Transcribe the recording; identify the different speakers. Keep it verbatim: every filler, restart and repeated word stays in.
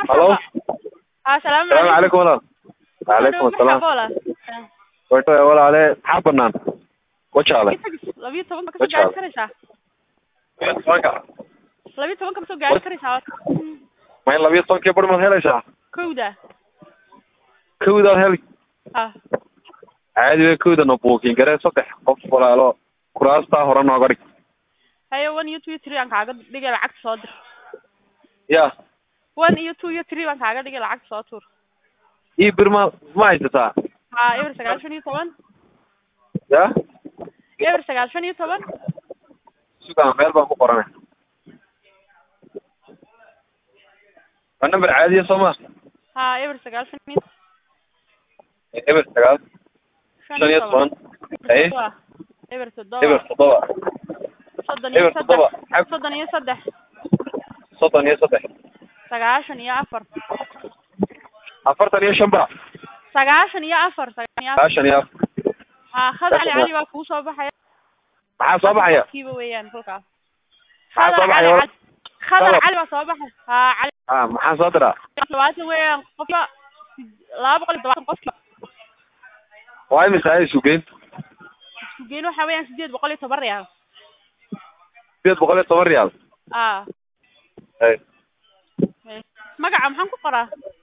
Speaker 1: الو
Speaker 2: السلام
Speaker 1: السلام عليكم ولا وعليكم السلام وانت ولا عليه حبنا وجهه
Speaker 2: labiyo toban ka soo gaari karaysaa labiyo toban ka soo gaari karaysaa
Speaker 1: ma in labiyo toban ka barma helaysaa
Speaker 2: kowda
Speaker 1: kowda heli
Speaker 2: ah
Speaker 1: caadi way kowda no booking garee saddex qof walaalo kuraasta hore nooga dhig
Speaker 2: hayo one iyo two iyo three aan kaaga dhigay lacag soo dir
Speaker 1: ya
Speaker 2: one iyo two iyo three aan kaaga dhigay lacag soo tur
Speaker 1: ii birma ma haysataa
Speaker 2: ha eber sagaashan iyo toban
Speaker 1: ya
Speaker 2: eber sagaashan iyo toban
Speaker 1: sugan meel baan ku qoranay waa number caadi ah Soomaa
Speaker 2: ha eber sagaashan iyo
Speaker 1: eber sagaal shan iyo toban ay
Speaker 2: eber toddoba
Speaker 1: eber toddoba
Speaker 2: soddon iyo saddex soddon iyo saddex
Speaker 1: soddon iyo saddex
Speaker 2: sagaashan iyo afar
Speaker 1: afartan iyo shan ba
Speaker 2: sagaashan iyo afar
Speaker 1: sagaashan iyo afar
Speaker 2: ha khad cali cali waa kuu soo baxaya
Speaker 1: maxaa soo baxaya
Speaker 2: kiiba weeyaan kolkaas
Speaker 1: maxaa soo baxaya
Speaker 2: khad cali waa soo baxay ha cali
Speaker 1: ah maxaa soo diraa
Speaker 2: labaatan weeyaan qofka laba boqol iyo toban qofka
Speaker 1: waa imisa ay sugeen
Speaker 2: sugeen waxa weeyaan sideed boqol iyo toban riyaal
Speaker 1: sideed boqol iyo toban riyaal
Speaker 2: ah
Speaker 1: ay
Speaker 2: magaca maxaan ku qoraa